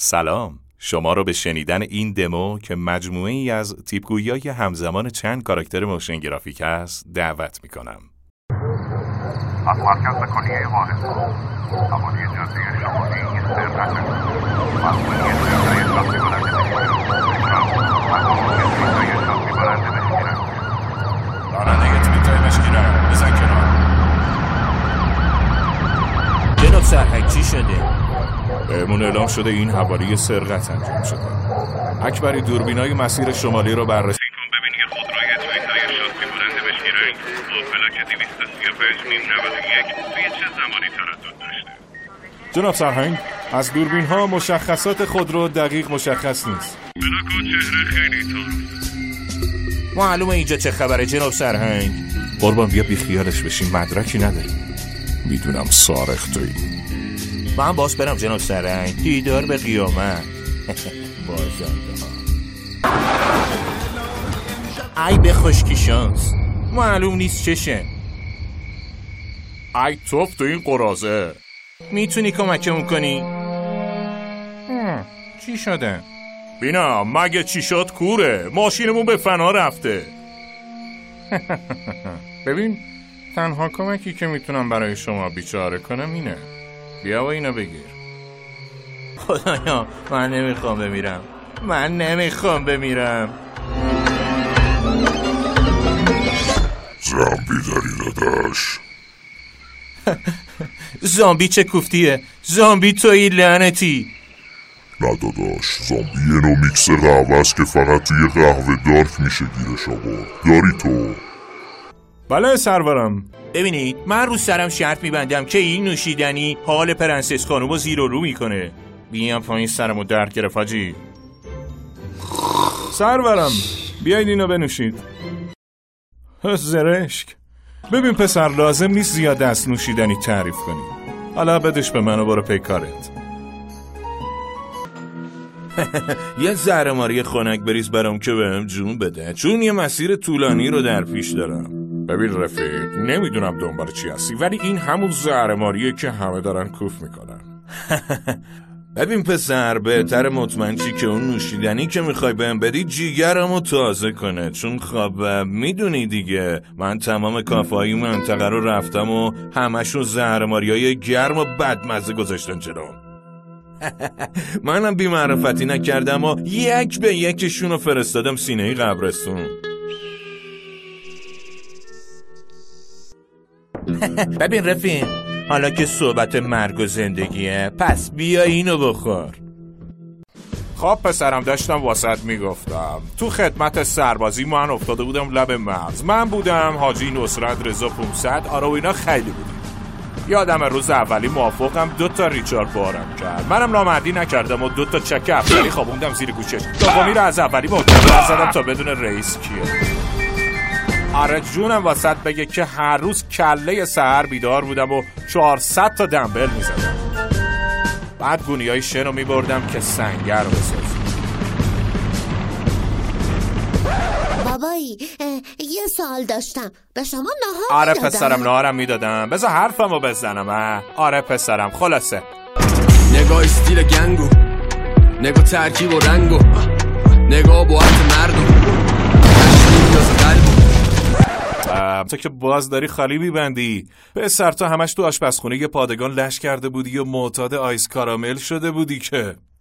سلام، شما رو به شنیدن این دمو که مجموعه ای از تیپگویی‌های همزمان چند کاراکتر موشن گرافیک است دعوت میکنم. از مرکز کلیه واحد حوالی جاده شمالی سرقت مسئولیت جاده شخصی برنده بشگیرم. راننده توییتای بشگیرم بزن کنار. جناب سرهنگ چی شده؟ بهمون اعلام شده این حوالی سرقت انجام شده. اکبری دوربینای مسیر شمالی رو بررسی کن ببین یه خودروی توییتای شخصی برنده بشگیرم با فلاک 235-91 توی چه زمانی تردد داشته؟ جناب سرهنگ، از دوربین ها مشخصات خودرو دقیق مشخص نیست. بلاک و چهره خیلی تار. معلومه اینجا چه خبره جناب سرهنگ؟ قربان بیا بی خیالش بشیم، مدرکی نداریم. میدونم سارخ تویی. من باز برم جناب سرهنگ، دیدار به قیامت. بازنده ها ای به خشکی شانس، معلوم نیست چشه. ای توف تو این قرازه. میتونی کمکمون کنی؟ چی شده؟ بینا مگه چی شد کوره، ماشینمون به فنا رفته. ببین تنها کمکی که میتونم برای شما بیچاره کنم اینه، بیا و اینو بگیر. خدایا من نمیخوام بمیرم. زامبی داری داداش؟ زامبی چه کوفتیه؟ زامبی تویی لعنتی. نه داداش، زامبی یه نوع میکس قهوه است که فقط توی قهوه دارک میشه گیرش آورد. داری تو؟ بله سرورم. ببینید من رو سرم شرط میبندم که این نوشیدنی حال پرنسس خانومو زیر و رو میکنه. بیام پایین سرمو درد گرفت حاجی. سرورم بیایید اینو بنوشید. زرشک. ببین پسر، لازم نیست زیاد از نوشیدنی تعریف کنی. حالا بدش به من و برو پی کارت. یه زهرماری خنک بریز برام که بهم جون بده، چون یه مسیر طولانی رو در پیش دارم. ببین رفیق، نمیدونم دنبال چی هستی، ولی این همون زهرماریه که همه دارن کوف میکنن. ببین پسر، بهتر مطمئن چی که اون نوشیدنی که میخوای بهم بدی جیگرمو تازه کنه، چون خب میدونی دیگه من تمام کافه‌های منطقه رو رفتم و همشون زهرماریای گرم و بدمزه گذاشتن جلوم. منم بی معرفتی نکردم و یک به یکشون رو فرستادم سینه قبرستون. ببین رفیق، حالا که صحبت مرگ و زندگیه پس بیا اینو بخور. خب پسرم، داشتم واسط میگفتم تو خدمت سربازی من افتاده بودم لب مرز. من بودم حاجی نصرت رضا 500 آره و اینا خیلی بودیم. یادم روز اولی موافقم 2 ریچارد بارم کرد. منم نامردی نکردم و 2 چک افسری خوابوندم زیر گوشش. دومی رو از اولی محکم زدم تا بدون رئیس کیه. آره جونم واسط بگه که هر روز کله سحر بیدار بودم و 400 تا دمبل میزدم. بعد گونیای شن رو میبردم که سنگر رو بسازم. بابایی یه سوال داشتم، به شما نهار آره میدادم؟ پسرم نهارم میدادم. بذار حرفمو بزنم. آره پسرم. خلاصه نگاه استیل گنگو، نگاه ترکیب و رنگو، نگاه باعت مردم تو که باز داری خالی میبندی پسر. تو همش تو آشپزخونه یه پادگان لش کرده بودی و معتاد آیس کارامل شده بودی که